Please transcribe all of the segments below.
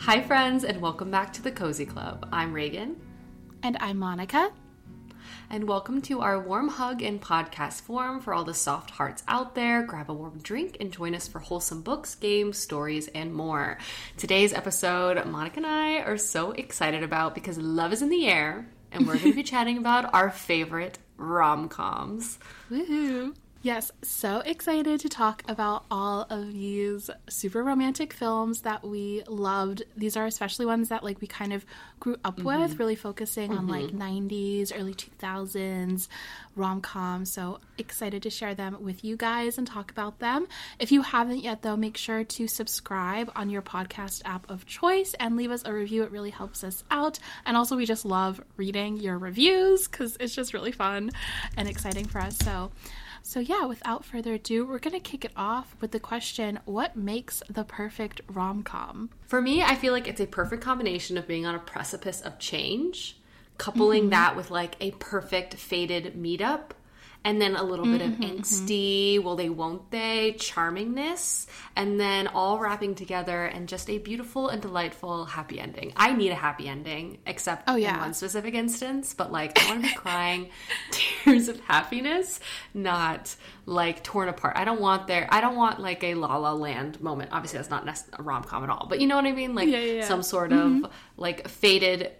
Hi friends, and welcome back to the Cozy Club. I'm Reagan. And I'm Monica. And welcome to our warm hug in podcast form for all the soft hearts out there. Grab a warm drink and join us for wholesome books, games, stories, and more. Today's episode, Monica and I are so excited about because love is in the air, and we're going to be chatting about our favorite rom-coms. Woohoo! Yes, so excited to talk about all of these super romantic films that we loved. These are especially ones that we kind of grew up with, really focusing on 90s, early 2000s rom-coms. So excited to share them with you guys and talk about them. If you haven't yet though, make sure to subscribe on your podcast app of choice and leave us a review. It really helps us out. And also we just love reading your reviews because it's just really fun and exciting for us. So yeah, without further ado, we're going to kick it off with the question, what makes the perfect rom-com? For me, I feel like it's a perfect combination of being on a precipice of change, coupling that with a perfect fated meetup, and then a little bit of angsty, will they, won't they, charmingness, and then all wrapping together and just a beautiful and delightful happy ending. I need a happy ending, except in one specific instance, but I want to be crying tears of happiness, not torn apart. I don't want a La La Land moment. Obviously, that's not a rom-com at all, but you know what I mean? Some sort of fated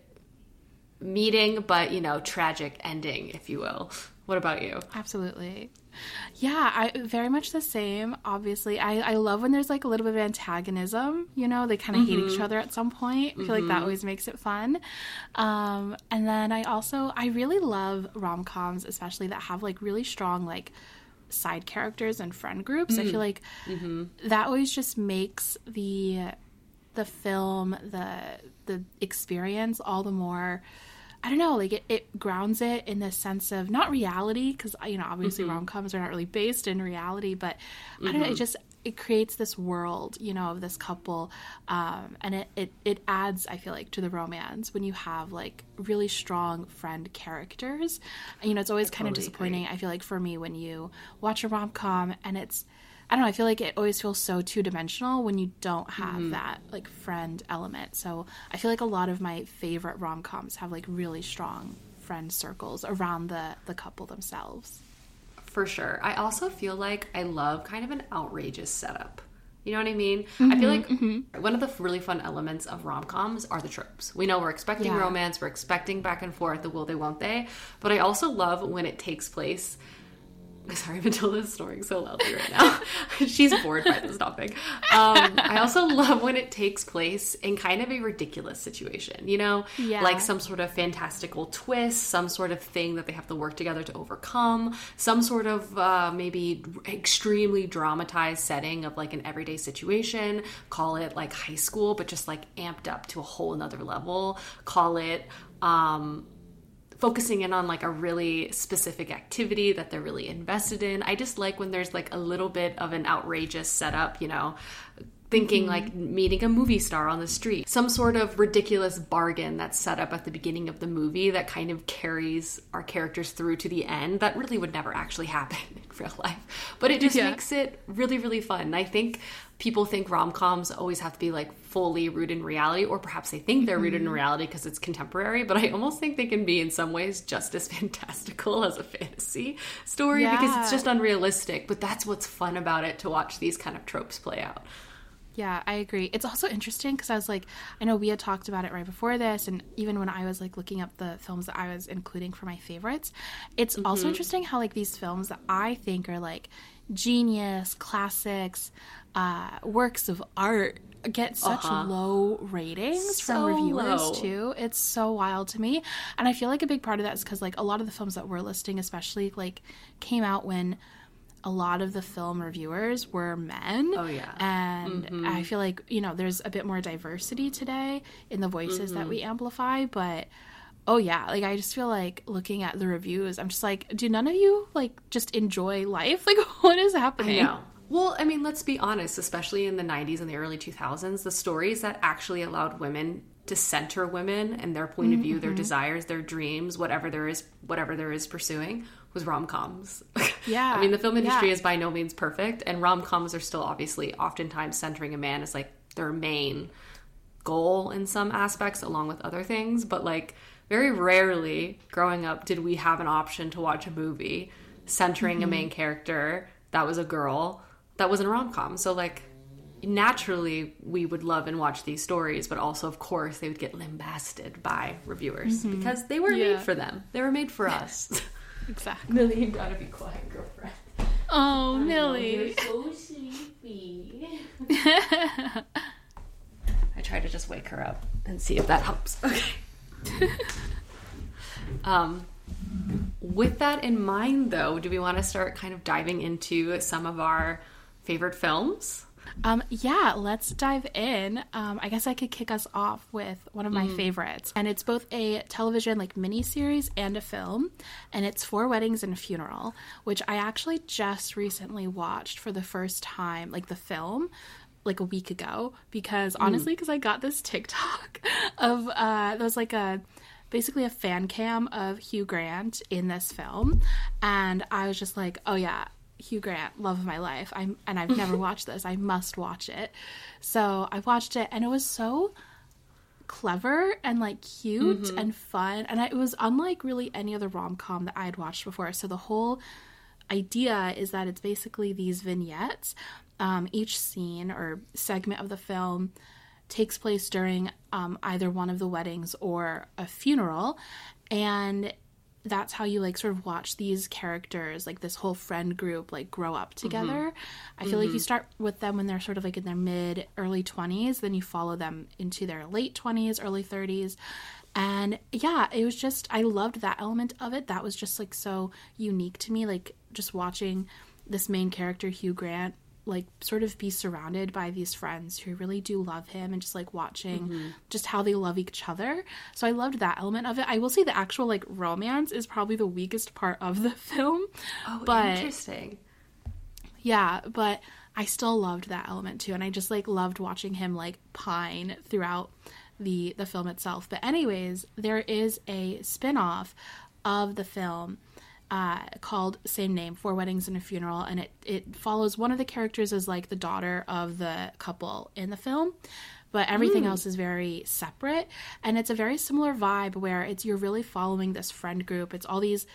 meeting, but tragic ending, if you will. What about you? Absolutely. Yeah, I very much the same. Obviously, I love when there's a little bit of antagonism, they kind of hate each other at some point. I feel like that always makes it fun. And then I really love rom-coms, especially that have really strong side characters and friend groups. I feel like that always just makes the film, the experience all the more, I don't know, it grounds it in the sense of not reality, because obviously rom-coms are not really based in reality, but I don't know, it creates this world of this couple, and it adds, I feel to the romance when you have really strong friend characters. It's always kind of disappointing, I feel for me, when you watch a rom-com and it's, I don't know, I feel it always feels so two-dimensional when you don't have that, friend element. So I feel a lot of my favorite rom-coms have, really strong friend circles around the couple themselves. For sure. I also feel I love kind of an outrageous setup. You know what I mean? I feel one of the really fun elements of rom-coms are the tropes. We know we're expecting romance, we're expecting back and forth, the will they, won't they. But I also love when it takes place. Sorry, Matilda's snoring so loudly right now. She's bored by this topic. I also love when it takes place in kind of a ridiculous situation, some sort of fantastical twist, some sort of thing that they have to work together to overcome, some sort of maybe extremely dramatized setting of an everyday situation. Call it high school, but just amped up to a whole another level. Call it focusing in on a really specific activity that they're really invested in. I just when there's a little bit of an outrageous setup, thinking meeting a movie star on the street, some sort of ridiculous bargain that's set up at the beginning of the movie that kind of carries our characters through to the end that really would never actually happen in real life. But it just makes it really, really fun. I think people think rom-coms always have to be fully rooted in reality, or perhaps they think they're rooted in reality because it's contemporary, but I almost think they can be in some ways just as fantastical as a fantasy story because it's just unrealistic. But that's what's fun about it, to watch these kind of tropes play out. Yeah, I agree. It's also interesting because I was I know we had talked about it right before this, and even when I was looking up the films that I was including for my favorites, it's also interesting how these films that I think are genius, classics, works of art get such low ratings from reviewers too. It's so wild to me. And I feel a big part of that is because a lot of the films that we're listing especially came out when a lot of the film reviewers were men. Oh, yeah. And I feel there's a bit more diversity today in the voices that we amplify, but oh yeah, I just feel looking at the reviews, I'm just do none of you just enjoy life? What is happening? I know. Well, I mean, let's be honest, especially in the 90s and the early 2000s, the stories that actually allowed women to center women and their point of view, their desires, their dreams, whatever there is pursuing, was rom-coms. Yeah. I mean, the film industry is by no means perfect, and rom-coms are still obviously oftentimes centering a man as their main goal in some aspects along with other things, but like very rarely growing up did we have an option to watch a movie centering a main character that was a girl that wasn't a rom-com. So like naturally we would love and watch these stories, but also of course they would get lambasted by reviewers because they were made for them. They were made for us. Exactly. Millie, you gotta be quiet, girlfriend. Oh, Millie. You're so sleepy. I try to just wake her up and see if that helps. Okay. With that in mind, though, do we want to start kind of diving into some of our favorite films? Yeah, let's dive in. I guess I could kick us off with one of my favorites. And it's both a television like miniseries and a film. And it's Four Weddings and a Funeral, which I actually just recently watched for the first time, like the film, like a week ago. Because honestly, because I got this TikTok of, there was like basically a fan cam of Hugh Grant in this film. And I was just like, oh yeah, Hugh Grant, love of my life. I've never watched this. I must watch it. So I watched it, and it was so clever and like cute and fun. And it was unlike really any other rom-com that I had watched before. So the whole idea is that it's basically these vignettes. Each scene or segment of the film takes place during either one of the weddings or a funeral, and that's how you like sort of watch these characters, like this whole friend group, like grow up together. I feel like you start with them when they're sort of like in their early 20s, then you follow them into their late 20s, early 30s. And yeah, it was just, I loved that element of it. That was just like so unique to me, like just watching this main character, Hugh Grant, like sort of be surrounded by these friends who really do love him, and just like watching just how they love each other. So I loved that element of it. I will say the actual like romance is probably the weakest part of the film. Oh, but interesting. Yeah, but I still loved that element too, and I just like loved watching him like pine throughout the film itself. But anyways, there is a spin-off of the film called same name, Four Weddings and a Funeral, and it follows one of the characters as like the daughter of the couple in the film, but everything else is very separate. And it's a very similar vibe where you're really following this friend group. It's all these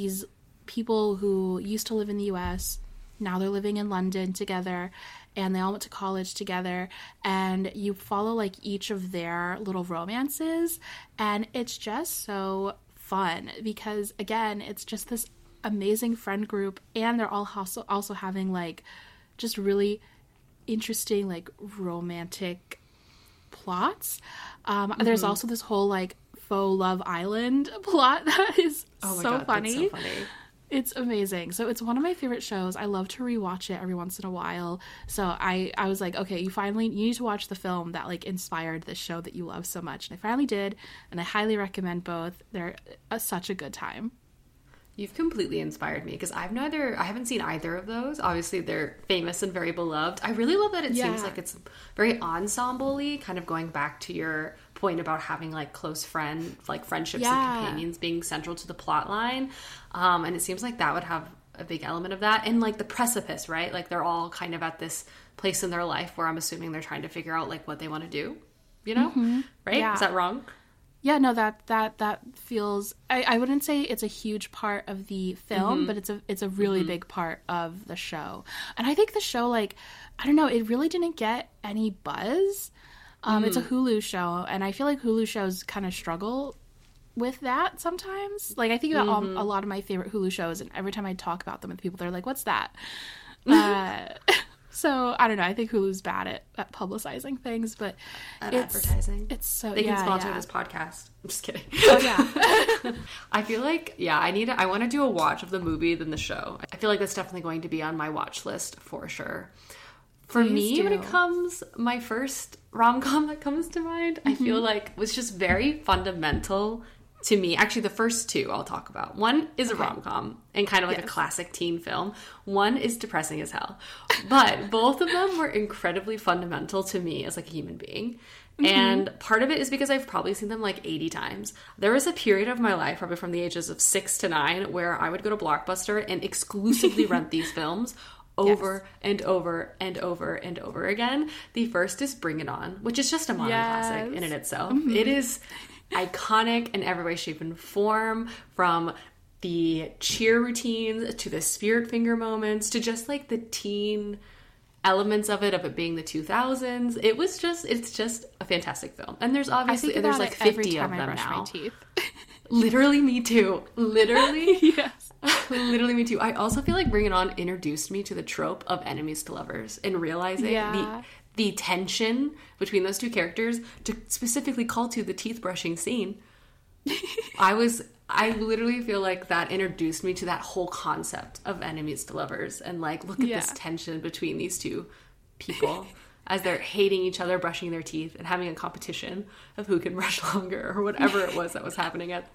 people who used to live in the US, now they're living in London together, and they all went to college together, and you follow like each of their little romances, and it's just so fun because again, it's just this amazing friend group, and they're all also having like just really interesting like romantic plots. There's also this whole like faux Love Island plot that is so funny. That's so funny. It's amazing. So it's one of my favorite shows. I love to rewatch it every once in a while. So I was like, okay, you need to watch the film that like inspired this show that you love so much. And I finally did, and I highly recommend both. They're such a good time. You've completely inspired me because I haven't seen either of those. Obviously, they're famous and very beloved. I really love that it seems like it's very ensemble-y, kind of going back to your point about having like close friendships and companions being central to the plot line. And it seems like that would have a big element of that. And like the precipice, right? Like they're all kind of at this place in their life where I'm assuming they're trying to figure out like what they want to do, you know? Right? Yeah. Is that wrong? Yeah, no, that feels, I wouldn't say it's a huge part of the film, but it's a really big part of the show. And I think the show, like, I don't know, it really didn't get any buzz. It's a Hulu show, and I feel like Hulu shows kind of struggle with that sometimes. Like, I think about a lot of my favorite Hulu shows, and every time I talk about them with people, they're like, what's that? So, I don't know. I think Hulu's bad at publicizing things, but advertising. It's so, they can sponsor this podcast. I'm just kidding. Oh, yeah. I feel like, I want to do a watch of the movie than the show. I feel like that's definitely going to be on my watch list for sure. For me, when it comes, my first rom-com that comes to mind, I feel like was just very fundamental to me. Actually, the first two I'll talk about. One is a rom-com and kind of like a classic teen film. One is depressing as hell. But both of them were incredibly fundamental to me as like a human being. And part of it is because I've probably seen them like 80 times. There was a period of my life, probably from the ages of 6 to 9, where I would go to Blockbuster and exclusively rent these films over and over and over and over again. The first is Bring It On, which is just a modern classic in and itself. It is iconic in every way, shape, and form, from the cheer routines to the spirit finger moments to just like the teen elements of it being the 2000s. It's just a fantastic film. And there's obviously there's like 50 of them now. Literally me too. Literally. Yes. Literally me too. I also feel like Bring It On introduced me to the trope of enemies to lovers and realizing the tension between those two characters, to specifically call to the teeth brushing scene. I literally feel like that introduced me to that whole concept of enemies to lovers, and like, look at this tension between these two people as they're hating each other, brushing their teeth, and having a competition of who can brush longer, or whatever it was that was happening at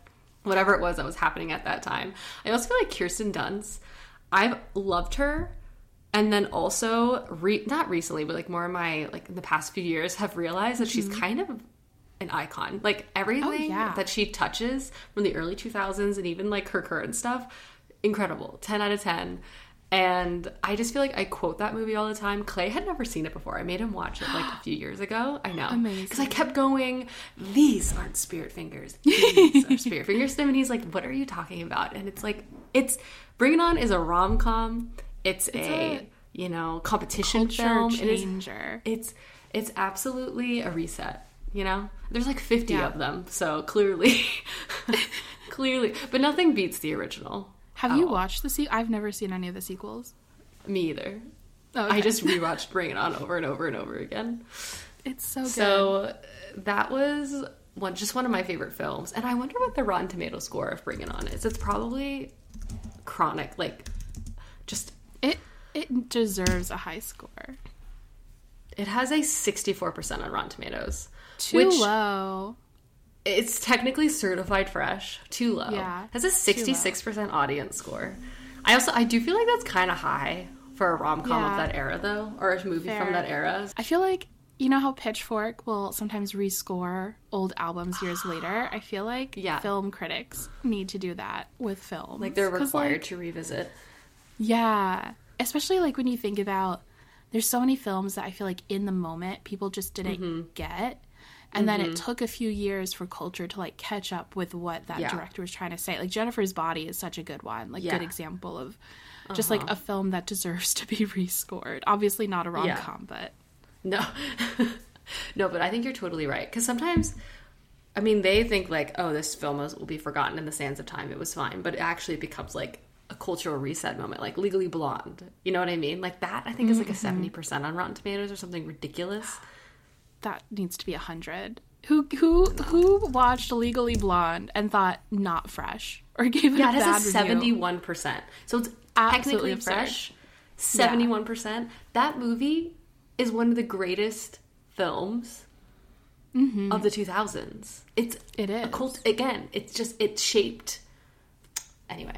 that time. I also feel like Kirsten Dunst, I've loved her, and then also not recently, but like more in in the past few years, have realized that she's kind of an icon. Like everything that she touches from the early 2000s and even like her current stuff, incredible. 10 out of 10. And I just feel like I quote that movie all the time. Clay had never seen it before. I made him watch it like a few years ago. I know. Amazing. Because I kept going, these aren't spirit fingers. These are spirit fingers. And he's like, what are you talking about? And it's like, Bring It On is a rom-com. It's a competition film. Changer. It's absolutely a reset. There's like 50 of them, so clearly, but nothing beats the original. Have you watched the sequel? I've never seen any of the sequels. Me either. Oh, okay. I just rewatched Bring It On over and over and over again. It's so good. So that was one of my favorite films, and I wonder what the Rotten Tomato score of Bring It On is. It's probably chronic, like just it deserves a high score. It has a 64% on Rotten Tomatoes. Too low. It's technically certified fresh. Too low. Yeah. It has a 66% audience score. I do feel like that's kind of high for a rom-com of that era, though, or a movie from that era. I feel like, you know how Pitchfork will sometimes rescore old albums years later? I feel like film critics need to do that with films. Like they're required to revisit. Yeah. Especially like when you think about, there's so many films that I feel like in the moment people just didn't get. And then it took a few years for culture to like catch up with what that director was trying to say. Like Jennifer's Body is such a good one. Like good example of just like a film that deserves to be rescored. Obviously not a rom-com, but... No. No, but I think you're totally right. Because sometimes, I mean, they think like, oh, this film will be forgotten in the sands of time. It was fine. But it actually becomes like a cultural reset moment, like Legally Blonde. You know what I mean? Like that, I think, is like a 70% on Rotten Tomatoes or something ridiculous. That needs to be 100. Who watched Legally Blonde and thought not fresh or gave it a bad review? Yeah, it has a 71%. So it's absolutely technically fresh. 71%. Yeah. That movie is one of the greatest films of the 2000s. It is a cult. Again, it's shaped. Anyway,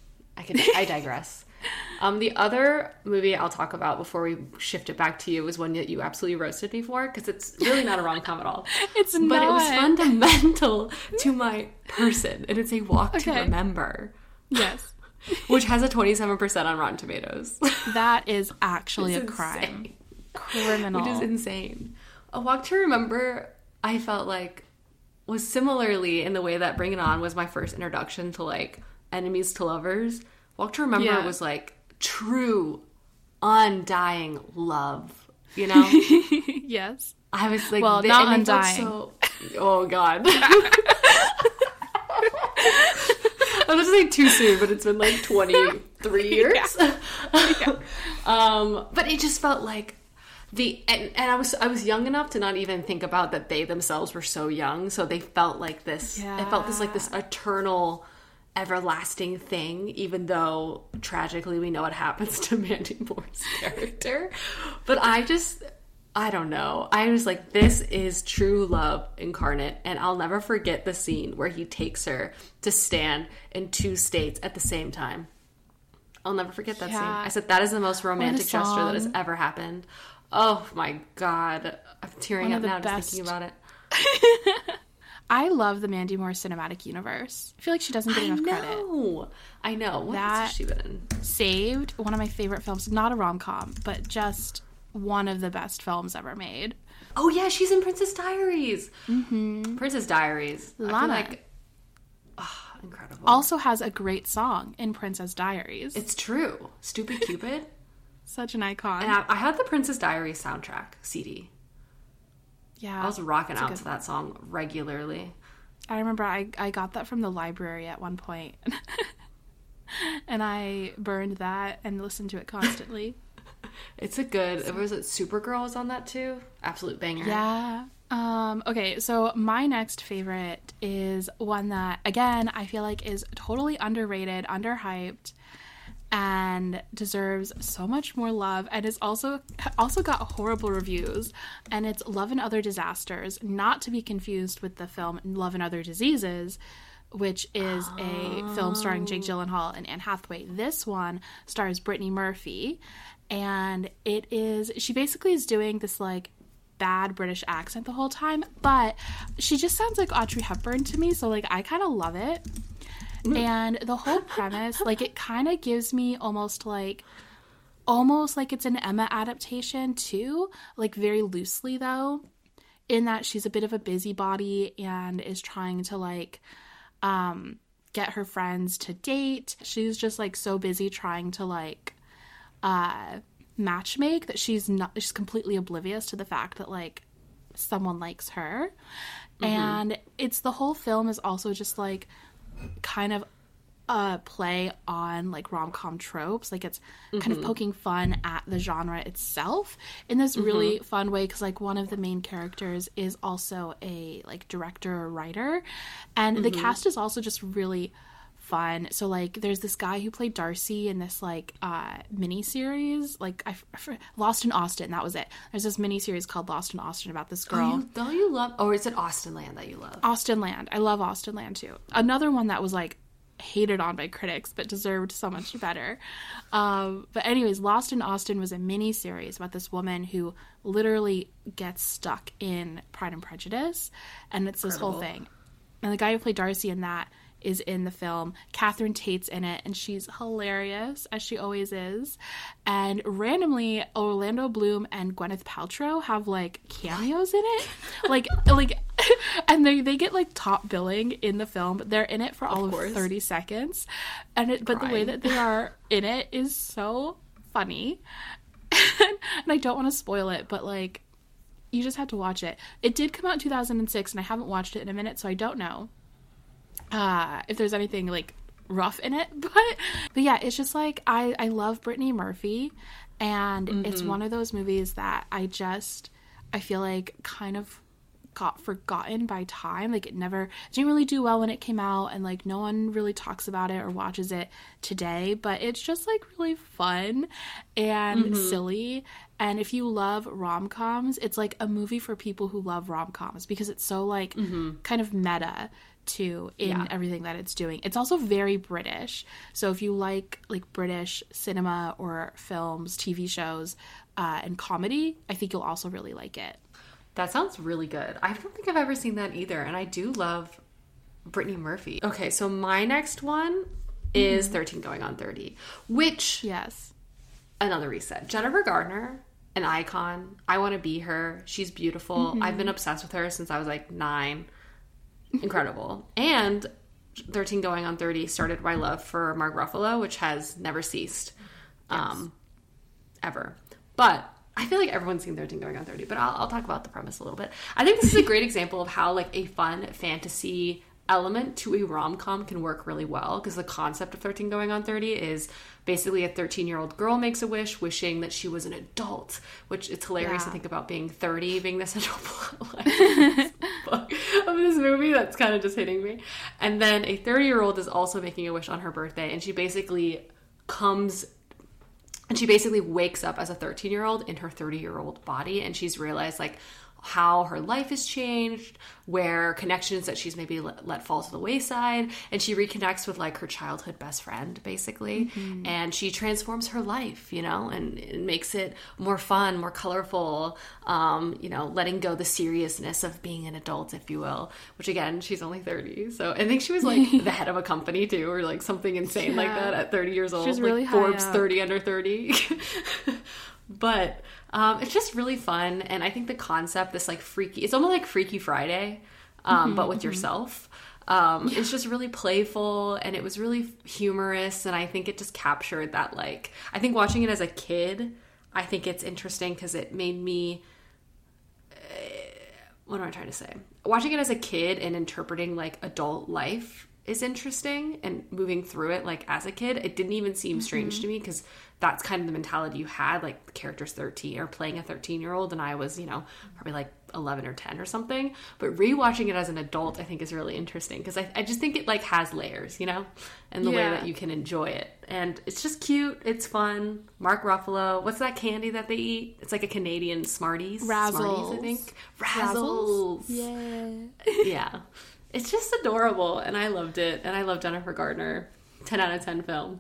I digress. The other movie I'll talk about before we shift it back to you is one that you absolutely roasted me for, because it's really not a rom-com at all. It's not. But it was fundamental to my person, and it's A Walk to Remember. Yes. Which has a 27% on Rotten Tomatoes. That is actually a crime. Criminal. Which is insane. A Walk to Remember, I felt like, was similarly in the way that Bring It On was my first introduction to like enemies to lovers. Walk to Remember was like true, undying love, you know? Yes. I was like, well, not undying. Oh, God. I was going to say too soon, but it's been like 23 years. But it just felt like and I was young enough to not even think about that they themselves were so young, so they felt like this. It felt this eternal, everlasting thing, even though tragically we know what happens to Mandy Moore's character. But I don't know. I was like, this is true love incarnate, and I'll never forget the scene where he takes her to stand in two states at the same time. I'll never forget that scene. I said, that is the most romantic gesture that has ever happened. Oh my God. I'm tearing up now just thinking about it. I love the Mandy Moore cinematic universe. I feel like she doesn't get enough credit. I know. What has she been in? Saved, one of my favorite films. Not a rom-com, but just one of the best films ever made. Oh, yeah, she's in Princess Diaries. Mm-hmm. Princess Diaries. Lana. I feel like... Oh, incredible. Also has a great song in Princess Diaries. It's true. Stupid Cupid. Such an icon. And I had the Princess Diaries soundtrack CD. Yeah. I was rocking out to that song regularly. I remember I got that from the library at one point. And I burned that and listened to it constantly. It's a good... Was it Supergirl was on that too? Absolute banger. Yeah. Okay, so my next favorite is one that, again, I feel like is totally underrated, underhyped, and deserves so much more love, and is also got horrible reviews, and it's Love and Other Disasters, not to be confused with the film Love and Other Diseases, which is a film starring Jake Gyllenhaal and Anne Hathaway. This one stars Brittany Murphy, and she basically is doing this like bad British accent the whole time, but she just sounds like Audrey Hepburn to me, so like I kind of love it. And the whole premise, like, it kind of gives me almost like it's an Emma adaptation too, like very loosely though, in that she's a bit of a busybody and is trying to like get her friends to date. She's just like so busy trying to like matchmake that she's completely oblivious to the fact that like someone likes her. Mm-hmm. And it's the whole film is also just like kind of a play on like rom-com tropes, like it's kind of poking fun at the genre itself in this really fun way, because like one of the main characters is also a like director or writer, and the cast is also just really fun. So like there's this guy who played Darcy in this like mini series, like Lost in Austin, that was it. There's this mini series called Lost in Austin about this girl. Don't you love, or is it Austenland that you love? Austenland. I love Austenland too. Another one that was like hated on by critics but deserved so much better. But anyways, Lost in Austin was a mini series about this woman who literally gets stuck in Pride and Prejudice, and it's this whole thing. And the guy who played Darcy in that is in the film. Catherine Tate's in it, and she's hilarious, as she always is. And randomly, Orlando Bloom and Gwyneth Paltrow have, like, cameos in it. like, and they get, like, top billing in the film, but they're in it for all of 30 seconds. But the way that they are in it is so funny. And I don't want to spoil it, but, like, you just have to watch it. It did come out in 2006, and I haven't watched it in a minute, so I don't know if there's anything like rough in it, but yeah, it's just like I love Brittany Murphy, and it's one of those movies that I feel like kind of got forgotten by time. Like it didn't really do well when it came out, and like no one really talks about it or watches it today, but it's just like really fun and silly. And if you love rom-coms, it's like a movie for people who love rom-coms, because it's so like kind of meta too in everything that it's doing. It's also very British, so if you like British cinema or films, TV shows, and comedy, I think you'll also really like it. That sounds really good. I don't think I've ever seen that either, and I do love Brittany Murphy. Okay, so my next one is 13 Going on 30, which another reset. Jennifer Gardner, an icon. I want to be her. She's beautiful. I've been obsessed with her since I was like 9. Incredible. And 13 Going on 30 started my love for Mark Ruffalo, which has never ceased ever. But I feel like everyone's seen 13 Going on 30, but I'll talk about the premise a little bit. I think this is a great example of how like a fun fantasy element to a rom-com can work really well, because the concept of 13 Going on 30 is basically a 13-year-old girl makes a wish, wishing that she was an adult, which it's hilarious to think about being 30 being the central plot of this movie. That's kind of just hitting me. And then a 30-year-old is also making a wish on her birthday, and she basically wakes up as a 13-year-old in her 30-year-old body, and she's realized like, how her life has changed, where connections that she's maybe let fall to the wayside, and she reconnects with like her childhood best friend, basically, and she transforms her life, you know, and it makes it more fun, more colorful, you know, letting go the seriousness of being an adult, if you will, which again, she's only 30, so I think she was like the head of a company too, or like something insane like that at 30 years old. She's really like Forbes 30 under 30. But it's just really fun, and I think the concept, this like freaky, it's almost like Freaky Friday, but with yourself. It's just really playful, and it was really humorous, and I think it just captured that, like, I think watching it as a kid, I think it's interesting because it made me, what am I trying to say? Watching it as a kid and interpreting like adult life is interesting, and moving through it like as a kid, it didn't even seem strange to me, because that's kind of the mentality you had, like the character's 13 or playing a 13-year-old, and I was, you know, probably like 11 or 10 or something. But rewatching it as an adult, I think is really interesting, because I just think it like has layers, you know, and the way that you can enjoy it, and it's just cute, it's fun. Mark Ruffalo, what's that candy that they eat? It's like a Canadian Smarties. Razzles. I think. Razzles. Yeah. It's just adorable, and I loved it, and I love Jennifer Gardner. 10 out of 10 film.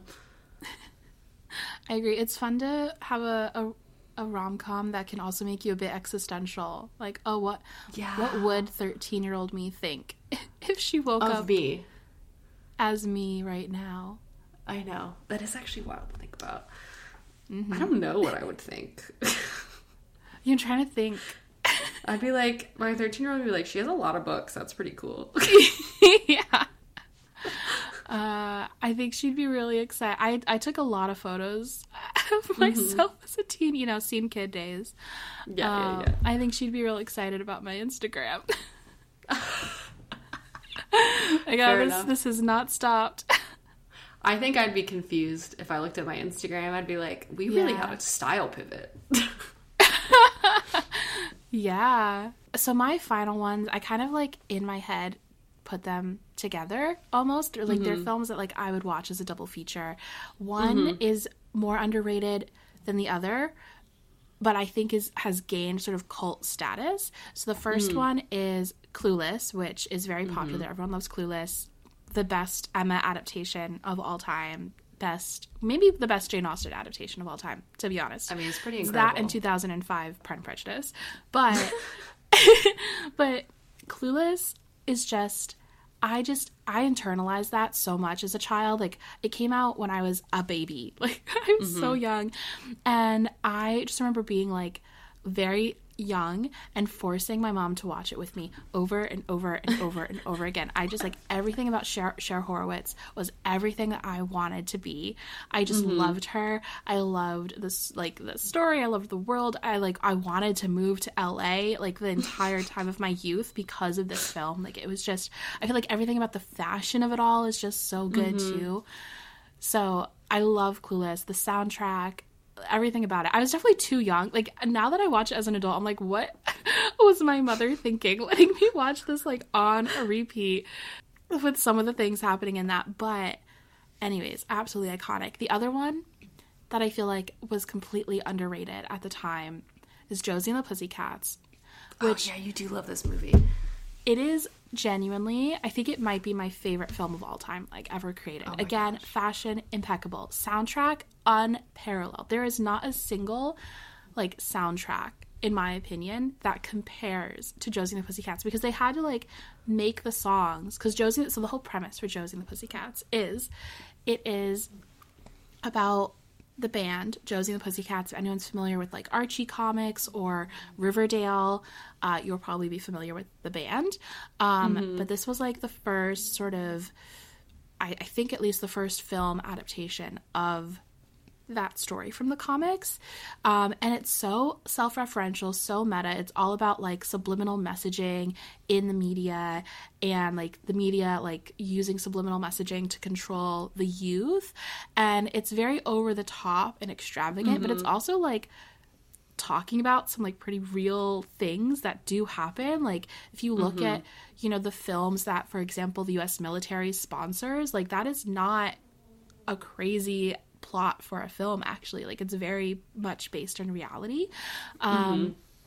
I agree. It's fun to have a rom-com that can also make you a bit existential. Like, oh, what would 13-year-old me think if she woke up me as me right now? I know. That is actually wild to think about. I don't know what I would think. You're trying to think. I'd be like, my 13-year-old would be like, she has a lot of books. That's pretty cool. Yeah. I think she'd be really excited. I took a lot of photos of myself as a teen, you know, scene kid days. Yeah. I think she'd be real excited about my Instagram. This has not stopped. I think I'd be confused if I looked at my Instagram. I'd be like, we really have a style pivot. Yeah. So my final ones, I kind of like in my head put them together almost, or like they're films that like I would watch as a double feature. One is more underrated than the other, but I think has gained sort of cult status. So the first one is Clueless, which is very popular. Everyone loves Clueless. The best Emma adaptation of all time. Maybe the best Jane Austen adaptation of all time, to be honest. I mean, it's pretty incredible. That in 2005, Pride and Prejudice. But but Clueless is just I internalized that so much as a child. Like, it came out when I was a baby. Like, I was so young. And I just remember being like very young and forcing my mom to watch it with me over and over and over and over again. I just like everything about Cher Horowitz was everything that I wanted to be. I just loved her. I loved this, like, the story. I loved the world. I wanted to move to LA like the entire time of my youth because of this film. Like, it was just, I feel like everything about the fashion of it all is just so good too. So I love Clueless, the soundtrack, everything about it. I was definitely too young. Like, now that I watch it as an adult, I'm like, what was my mother thinking letting me watch this like on a repeat with some of the things happening in that? But anyways, absolutely iconic. The other one that I feel like was completely underrated at the time is Josie and the Pussycats. Which, oh yeah, you do love this movie. It is genuinely, I think it might be my favorite film of all time, like, ever created. Oh, again, gosh. Fashion, impeccable. Soundtrack, unparalleled. There is not a single, like, soundtrack, in my opinion, that compares to Josie and the Pussycats, because they had to, like, make the songs, because so the whole premise for Josie and the Pussycats is, it is about the band Josie and the Pussycats. If anyone's familiar with like Archie comics or Riverdale, you'll probably be familiar with the band. But this was like the first sort of, I think at least the first film adaptation of that story from the comics. And it's so self-referential, so meta. It's all about like subliminal messaging in the media, and like the media like using subliminal messaging to control the youth. And it's very over the top and extravagant, but it's also like talking about some like pretty real things that do happen. Like, if you look at, you know, the films that, for example, the US military sponsors, like, that is not a crazy plot for a film, actually. Like, it's very much based on reality.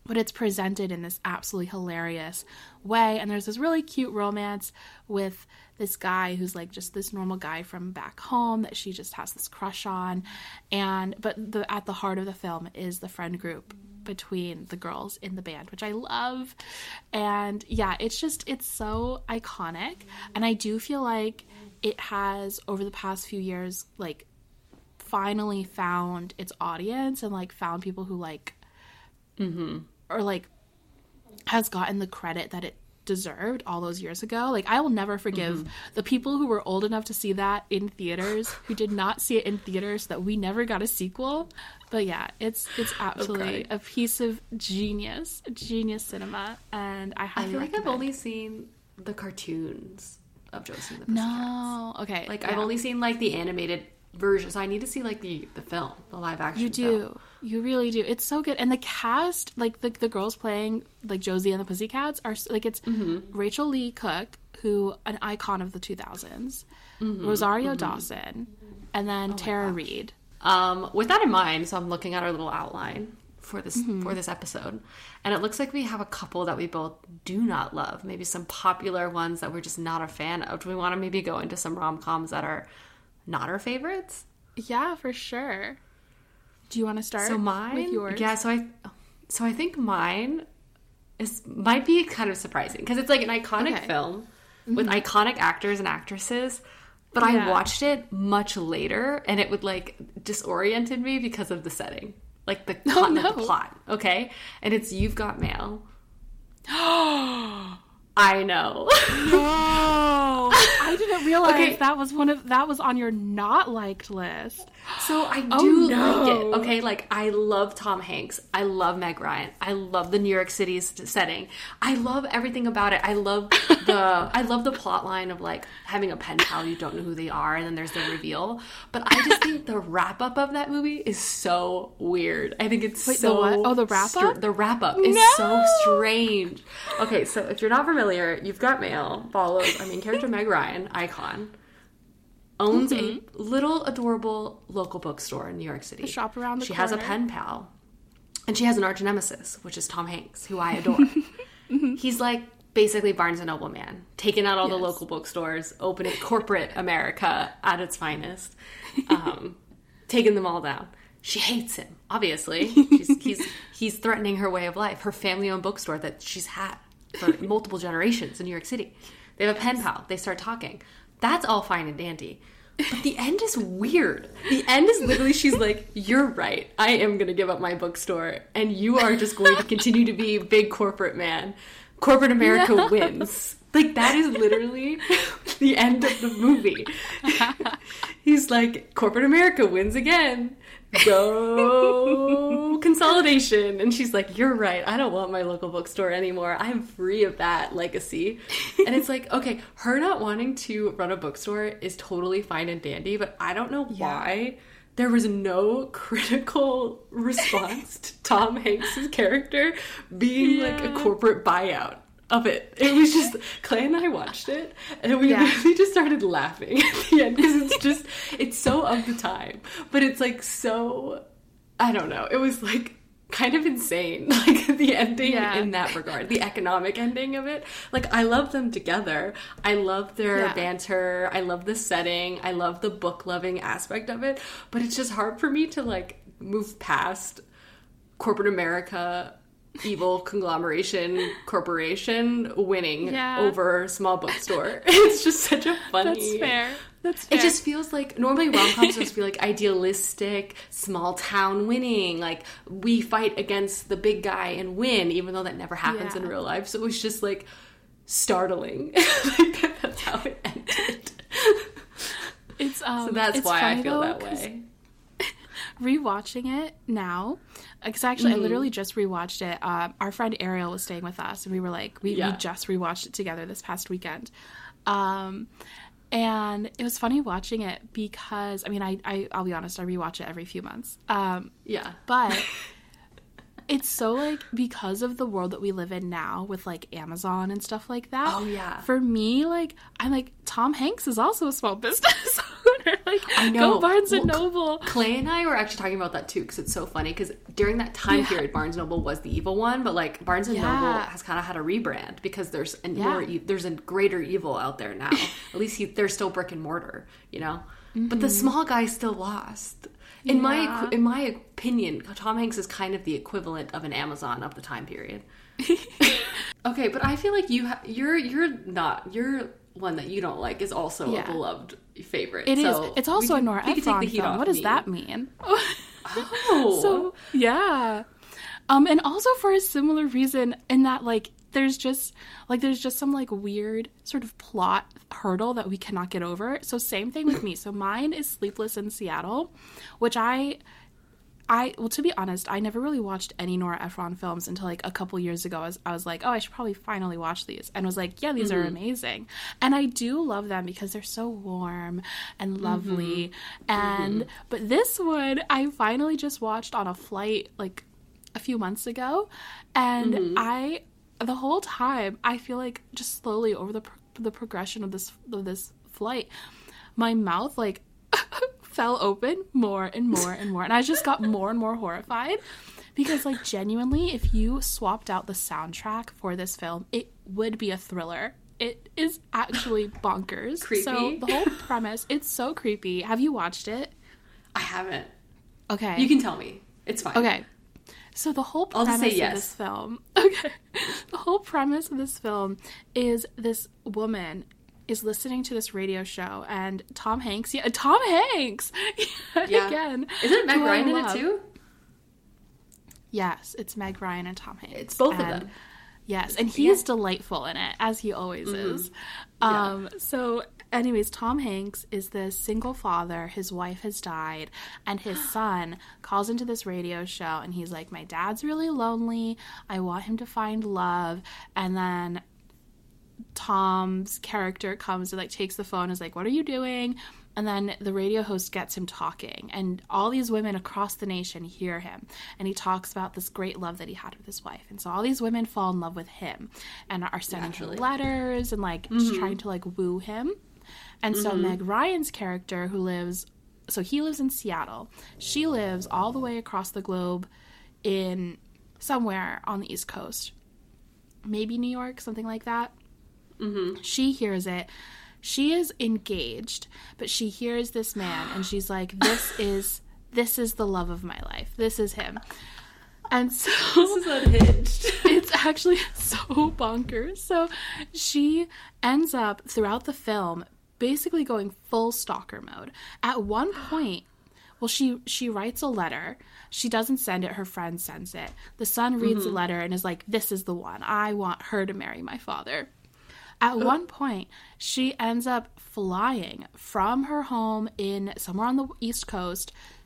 but it's presented in this absolutely hilarious way. And there's this really cute romance with this guy who's like just this normal guy from back home that she just has this crush on. But at the heart of the film is the friend group between the girls in the band, which I love. And yeah, it's so iconic. And I do feel like it has, over the past few years, like finally found its audience and like found people who like, or like has gotten the credit that it deserved all those years ago. Like, I will never forgive the people who were old enough to see that in theaters, who did not see it in theaters, that we never got a sequel. But yeah, it's absolutely a piece of genius cinema, and I highly recommend. I've only seen the cartoons of Josie and the Pussycats. No, okay. Like, I've only seen like the animated version, so I need to see like the film, the live action. You do. You really do. It's so good. And the cast, like the girls playing like Josie and the Pussycats are like, it's Rachel Lee Cook, who an icon of the 2000s, Rosario Dawson, and then Tara Reid. With that in mind, so I'm looking at our little outline for this episode, and it looks like we have a couple that we both do not love. Maybe some popular ones that we're just not a fan of. Do we want to maybe go into some rom-coms that are not our favorites? Yeah, for sure. Do you want to start with yours? Yeah, so I think mine might be kind of surprising because it's like an iconic film with iconic actors and actresses, but I watched it much later and it would like disoriented me because of the setting, like the plot. Okay, and it's You've Got Mail. I know. No, I didn't realize that was on your not liked list. So I do like it. Okay, like I love Tom Hanks. I love Meg Ryan. I love the New York City setting. I love everything about it. I love the plot line of like having a pen pal, you don't know who they are, and then there's the reveal. But I just think the wrap up of that movie is so weird. I think it's the what? Oh, the wrap up? The wrap up is so strange. Okay, so if you're not familiar, You've Got Mail follows our main character Meg Ryan, icon, owns a little adorable local bookstore in New York City. A shop around the corner. She has a pen pal, and she has an arch nemesis, which is Tom Hanks, who I adore. He's like basically Barnes and Noble man, taking out all the local bookstores, opening corporate America at its finest, taking them all down. She hates him, obviously. He's threatening her way of life, her family-owned bookstore that she's had for multiple generations in New York City. They have a pen pal. They start talking. That's all fine and dandy. But the end is weird. The end is literally, she's like, you're right. I am going to give up my bookstore, and you are just going to continue to be big corporate man. Corporate America wins. Like, that is literally the end of the movie. He's like, corporate America wins again. Go consolidation. And she's like, you're right. I don't want my local bookstore anymore. I'm free of that legacy. And it's like, okay, her not wanting to run a bookstore is totally fine and dandy, but I don't know why there was no critical response to Tom Hanks' character being like a corporate buyout of it. It was just, Clay and I watched it, and we literally just started laughing at the end, because it's so of the time, but it's like so, I don't know, it was like kind of insane, like the ending in that regard, the economic ending of it. Like, I love them together. I love their banter. I love the setting. I love the book loving aspect of it, but it's just hard for me to like move past corporate America, evil conglomeration corporation winning over small bookstore. It's just such a funny... That's fair. It just feels like, normally rom-coms supposed to be like idealistic, small town winning, like we fight against the big guy and win, even though that never happens in real life. So it was just like startling. Like, that's how it ended. It's so that's why I feel that way. Rewatching it now, because actually I literally just rewatched it. Our friend Ariel was staying with us, and we were like, we just rewatched it together this past weekend, and it was funny watching it because, I mean, I'll be honest, I rewatch it every few months, but it's so like, because of the world that we live in now with like Amazon and stuff like that. Oh yeah. For me, like, I'm like, Tom Hanks is also a small business owner. Like, I know. Go Barnes and Noble. Clay and I were actually talking about that too, because it's so funny, because during that time period, Barnes & Noble was the evil one, but like Barnes & Noble has kind of had a rebrand, because there's there's a greater evil out there now. At least they're still brick and mortar, you know? But the small guy still lost. In my opinion, Tom Hanks is kind of the equivalent of an Amazon of the time period. Okay, but I feel like you're one that you don't like is also a beloved favorite. It is. It's also a Nora Ephron film. What does that mean? Oh. So, yeah. And also for a similar reason, in that, like, there's just some, like, weird sort of plot hurdle that we cannot get over. So same thing with me. So mine is Sleepless in Seattle, which well, to be honest, I never really watched any Nora Ephron films until, like, a couple years ago. I was like, oh, I should probably finally watch these. And was like, yeah, these are amazing. And I do love them because they're so warm and lovely. And, but this one, I finally just watched on a flight, like, a few months ago. And the whole time, I feel like just slowly over the progression of this flight, my mouth, like, fell open more and more and more, and I just got more and more horrified, because, like, genuinely, if you swapped out the soundtrack for this film, it would be a thriller. It is actually bonkers. Creepy. So the whole premise, it's so creepy. Have you watched it? I haven't. Okay. You can tell me. It's fine. Okay. So the whole premise of this film, the whole premise of this film is this woman is listening to this radio show, and Tom Hanks, again. Isn't Meg Ryan in it too? Yes, it's Meg Ryan and Tom Hanks. It's both of them. Yes, and he's delightful in it, as he always is. So anyways, Tom Hanks is this single father. His wife has died, and his son calls into this radio show, and he's like, my dad's really lonely. I want him to find love. And then Tom's character comes and, like, takes the phone and is like, what are you doing? And then the radio host gets him talking, and all these women across the nation hear him, and he talks about this great love that he had with his wife. And so all these women fall in love with him and are sending him letters and, like, just trying to, like, woo him. And so Meg Ryan's character, he lives in Seattle. She lives all the way across the globe in somewhere on the East Coast. Maybe New York, something like that. She hears it. She is engaged, but she hears this man, and she's like, this is the love of my life. This is him. And so this is unhinged. It's actually so bonkers. So she ends up throughout the film basically going full stalker mode. At one point, well, she writes a letter. She doesn't send it. Her friend sends it. The son reads the letter and is like, this is the one. I want her to marry my father. At one point, she ends up flying from her home in somewhere on the East Coast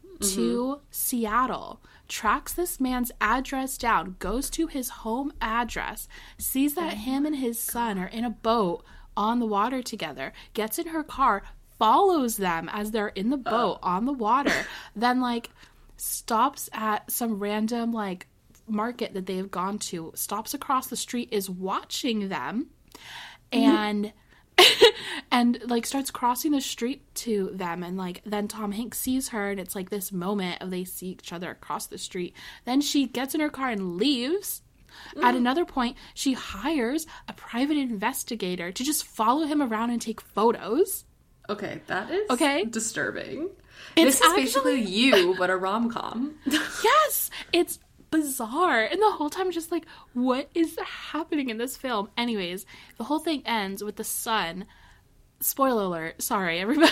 to Seattle, tracks this man's address down, goes to his home address, sees that him and his son are in a boat on the water together, gets in her car, follows them as they're in the boat on the water, then, like, stops at some random, like, market that they have gone to, stops across the street, is watching them, and and, like, starts crossing the street to them, and, like, then Tom Hanks sees her, and it's, like, this moment of they see each other across the street. Then she gets in her car and leaves. At another point, she hires a private investigator to just follow him around and take photos. Okay, that is disturbing. This is basically you, but a rom-com. Yes! It's bizarre. And the whole time, just like, what is happening in this film? Anyways, the whole thing ends with the son. Spoiler alert. Sorry, everybody.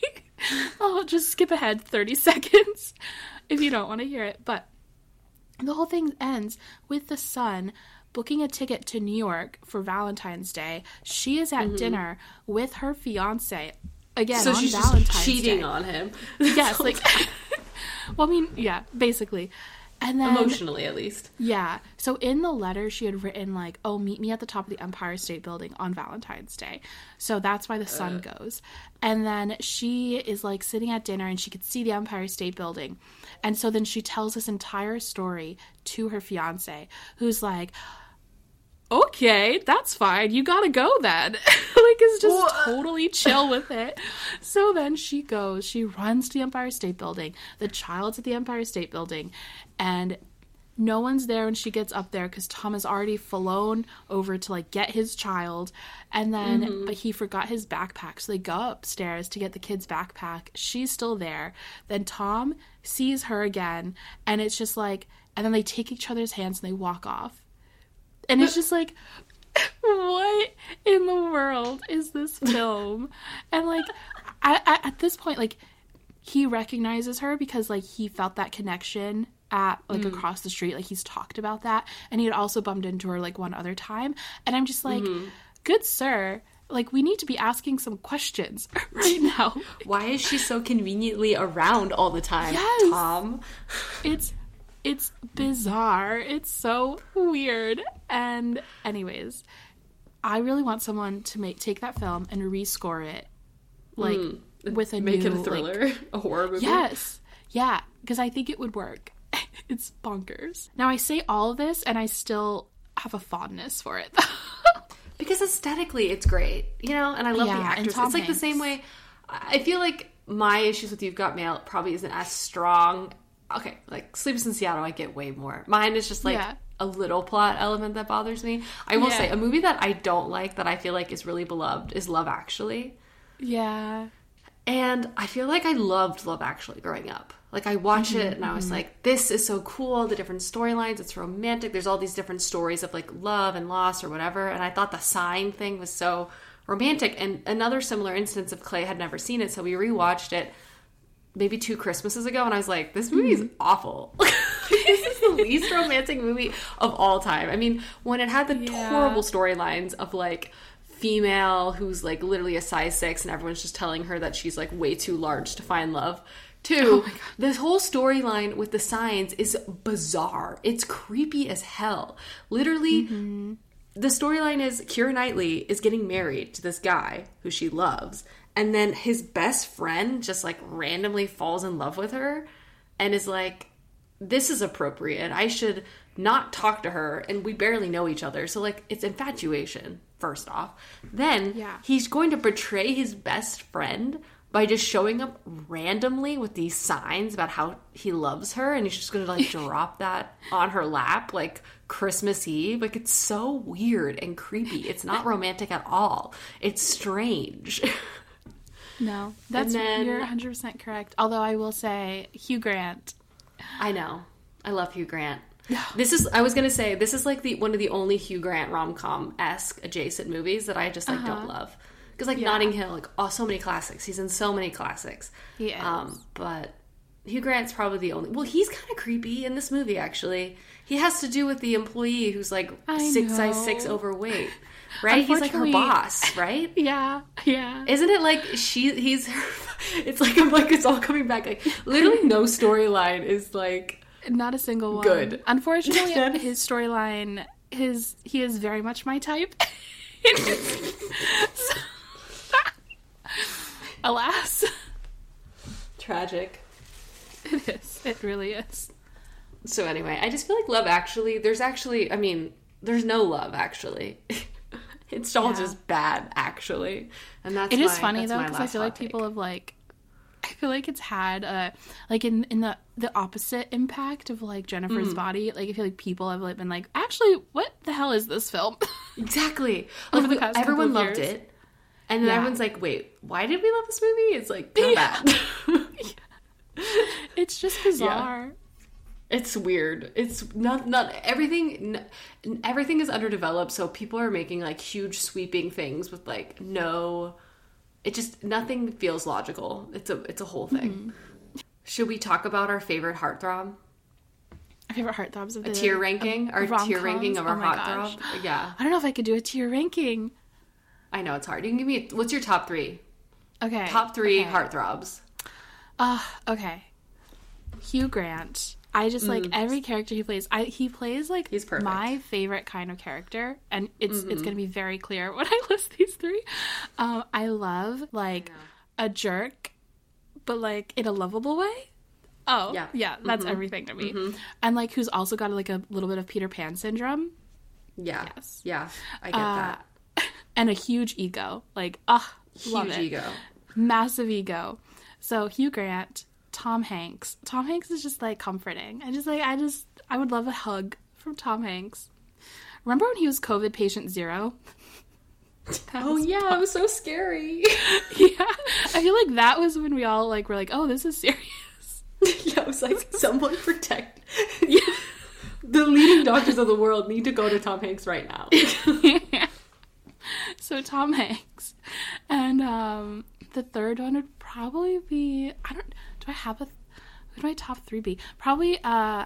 I'll just skip ahead 30 seconds if you don't want to hear it. But the whole thing ends with the son booking a ticket to New York for Valentine's Day. She is at dinner with her fiance. Again, so on she's Valentine's just cheating Day. on him. Yes, like, well, I mean, yeah, basically. And then, emotionally, at least. Yeah. So in the letter, she had written, like, oh, meet me at the top of the Empire State Building on Valentine's Day. So that's why the son goes. And then she is, like, sitting at dinner, and she could see the Empire State Building. And so then she tells this entire story to her fiance, who's like, okay, that's fine. You gotta go then. like is just totally chill with it. So then she runs to the Empire State Building. The child's at the Empire State Building, and no one's there when she gets up there because Tom has already flown over to like get his child, and then but he forgot his backpack, so they go upstairs to get the kid's backpack. She's still there. Then Tom sees her again, and it's just like, and then they take each other's hands and they walk off, and it's just like, what in the world is this film? And like at this point, like, he recognizes her because like he felt that connection at like across the street, like he's talked about that, and he had also bumped into her like one other time, and I'm just like, good sir, like we need to be asking some questions right now. Why is she so conveniently around all the time? Yes. Tom? It's bizarre. It's so weird. And anyways, I really want someone to take that film and rescore it, like with a make new, it a thriller, like, a horror movie. Yes, yeah, because I think it would work. It's bonkers. Now I say all of this, and I still have a fondness for it. Because aesthetically, it's great, you know, and I love the actors. It's like Hanks. the same way. I feel like my issues with You've Got Mail probably isn't as strong. Okay, like Sleepless in Seattle, I get way more. Mine is just like a little plot element that bothers me. I will say a movie that I don't like that I feel like is really beloved is Love Actually. Yeah. And I feel like I loved Love Actually growing up. Like, I watched it and I was like, this is so cool. The different storylines, it's romantic. There's all these different stories of like love and loss or whatever. And I thought the sign thing was so romantic. And another similar instance of Clay had never seen it. So we rewatched it maybe 2 Christmases ago. And I was like, this movie is awful. This is the least romantic movie of all time. I mean, when it had the horrible storylines of like female who's like literally a size 6 and everyone's just telling her that she's like way too large to find love. 2, this whole storyline with the signs is bizarre. It's creepy as hell. Literally, the storyline is Keira Knightley is getting married to this guy who she loves, and then his best friend just like randomly falls in love with her and is like, this is appropriate. I should not talk to her, and we barely know each other. So like, it's infatuation, first off. Then he's going to betray his best friend by just showing up randomly with these signs about how he loves her, and he's just gonna like drop that on her lap like Christmas Eve. Like, it's so weird and creepy. It's not romantic at all. It's strange. No, you're 100% correct. Although I will say, Hugh Grant. I know. I love Hugh Grant. This is like one of the only Hugh Grant rom-com-esque adjacent movies that I just like don't love. Because, like, Notting Hill, like, so many classics. He's in so many classics. He is. But Hugh Grant's probably the only... Well, he's kind of creepy in this movie, actually. He has to do with the employee who's, like, size 6 overweight. Right? He's, like, her boss, right? Yeah. Isn't it, like, he's her... It's like, I'm like, it's all coming back. Like, literally no storyline is, like... Not a single one. Good. Unfortunately, his storyline, he is very much my type. Alas. Tragic. It is. It really is. So anyway, I just feel like Love Actually, there's no love, actually. It's all just bad, actually. And that's it is funny, though, because I feel like people have, like, I feel like it's had, like, in the opposite impact of, like, Jennifer's Body. Like, I feel like people have, like, been like, actually, what the hell is this film? Exactly. Like, everyone loved it. And then everyone's like, wait, why did we love this movie? It's like, kind of bad. It's just bizarre. Yeah. It's weird. It's not everything is underdeveloped, so people are making like huge sweeping things with like nothing feels logical. It's a whole thing. Should we talk about our favorite heartthrob? Our favorite heartthrobs of the tier ranking? Our tier ranking of our heartthrob? Yeah. I don't know if I could do a tier ranking. I know, it's hard. You can give me... What's your top 3? Okay. Top 3 heartthrobs. Okay. Hugh Grant. I just, like, every character he plays... He plays, like, he's perfect. My favorite kind of character. And it's going to be very clear when I list these 3. I love, like, a jerk, but, like, in a lovable way. Oh, yeah, that's everything to me. And, like, who's also got, like, a little bit of Peter Pan syndrome. Yeah. Yes. Yeah, I get that. and a huge ego. Like, love Huge it. ego. Massive ego. So Hugh Grant, Tom Hanks. Tom Hanks is just like comforting. I would love a hug from Tom Hanks. Remember when he was COVID patient 0? Oh yeah, it was so scary. Yeah. I feel like that was when we all like were like, oh, this is serious. Yeah, it was like, someone protect. Yeah. The leading doctors of the world need to go to Tom Hanks right now. Yeah. So Tom Hanks. And the third one would probably be, who would my top 3 be? Probably Now,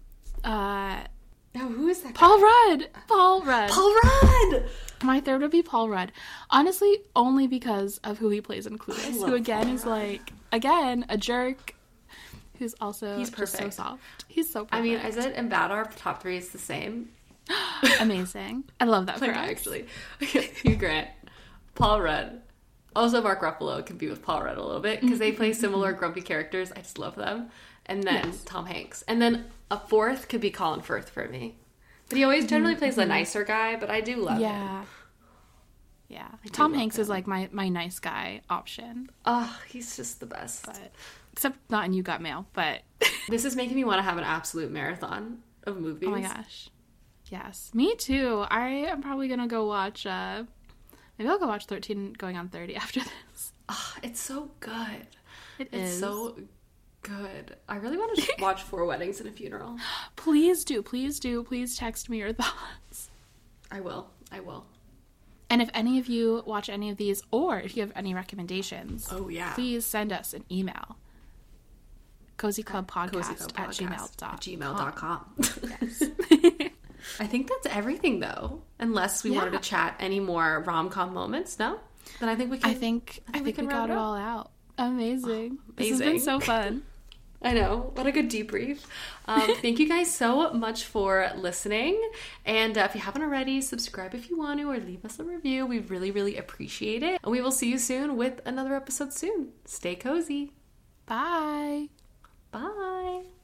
who is that guy? Paul Rudd. Paul Rudd. My third would be Paul Rudd. Honestly, only because of who he plays in Clueless, who again is like, a jerk, who's also He's just perfect. so soft. He's so perfect. I mean, Izzet and Bad, our top 3 is the same. Amazing. I love that for Like, us. actually. Hugh Grant, Paul Rudd. Also, Mark Ruffalo can be with Paul Rudd a little bit because they play similar grumpy characters. I just love them. And then Tom Hanks. And then a fourth could be Colin Firth for me. But he always generally plays the nicer guy, but I do love him. Yeah. Tom Hanks is like my nice guy option. Oh, he's just the best. But except not in You Got Mail, but This is making me want to have an absolute marathon of movies. oh my gosh. Yes. Me too. I am probably gonna go watch maybe I'll go watch 13 Going on 30 after this. Oh, it's so good. It's so good. I really want to watch 4 Weddings and a Funeral. Please do. Please text me your thoughts. I will. And if any of you watch any of these, or if you have any recommendations, please send us an email. cozyclubpodcast at gmail.com. Yes. I think that's everything, though. Unless we wanted to chat any more rom-com moments, no? Then I think we can. I think we got it all out. Amazing. This has been so fun. I know. What a good debrief. Thank you guys so much for listening. And if you haven't already, subscribe if you want to or leave us a review. We really, really appreciate it. And we will see you soon with another episode soon. Stay cozy. Bye. Bye.